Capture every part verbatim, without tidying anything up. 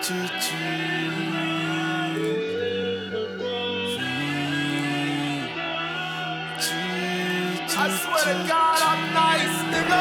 I swear to God, I'm nice,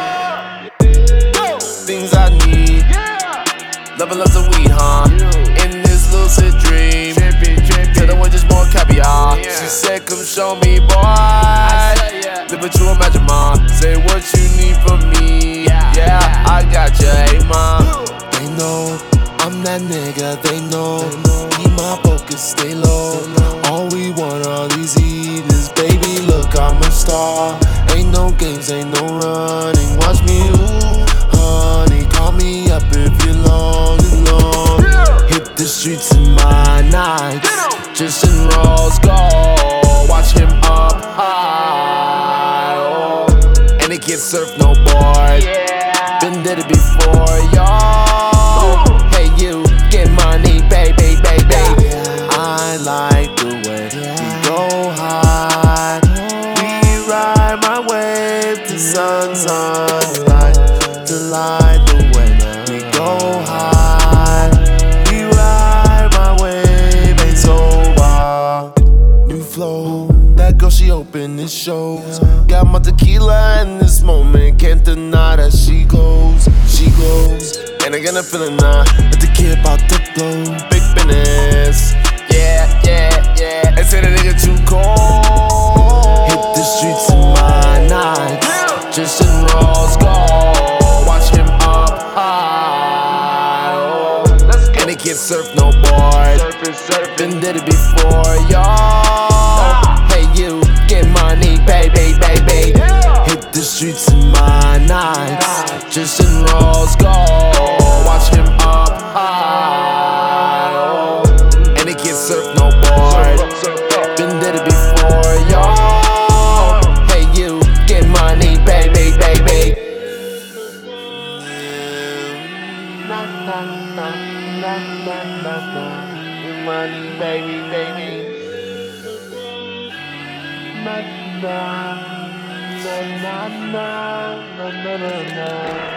nigga. Go. Things I need. Yeah. Loving lots of weed, huh? Yeah. In this lucid dream. Trippy, trippy. Tell the one just more caviar. Yeah. She said, come show me, boy. I said, yeah. Live it to imagine, ma. Say what you need from me. Yeah, yeah, yeah. I got you, hey, ma. Yeah. They know I'm that nigga, they know. Keep my focus, stay low. All we want are these evenings, baby, look, I'm a star. Ain't no games, ain't no running. Watch me, ooh, honey, call me up if you're long and long. Hit the streets in my nights, just in Rolls Gold. Watch him up high, oh. And it gets surfed, no board. Been did it before, y'all. Hey, you, get money, baby, baby. I like the way we go high. We ride my wave to sun, sunlight. To light the way we go high. We ride my wave, ain't sober. New flow, that girl, she open it shows. Got my tequila in this moment, can't deny that she glows, she glows. And I got a feeling now that the kid about to blow. Big business, yeah, yeah, yeah. And say the nigga too cold. Hit the streets in my nights, just in Rolls Gold. Watch him up high, oh. And it gets surfed, no board. Been did it before, y'all. Hey, you, get money, baby, baby. Hit the streets in my nights, just in Rolls Gold. Watch him up high, oh. And it gets surfed, no board. Been did it before, y'all. Hey, you, get money, baby, baby. Na na na na na na na. Get money, baby, baby. Na na na na na na na na.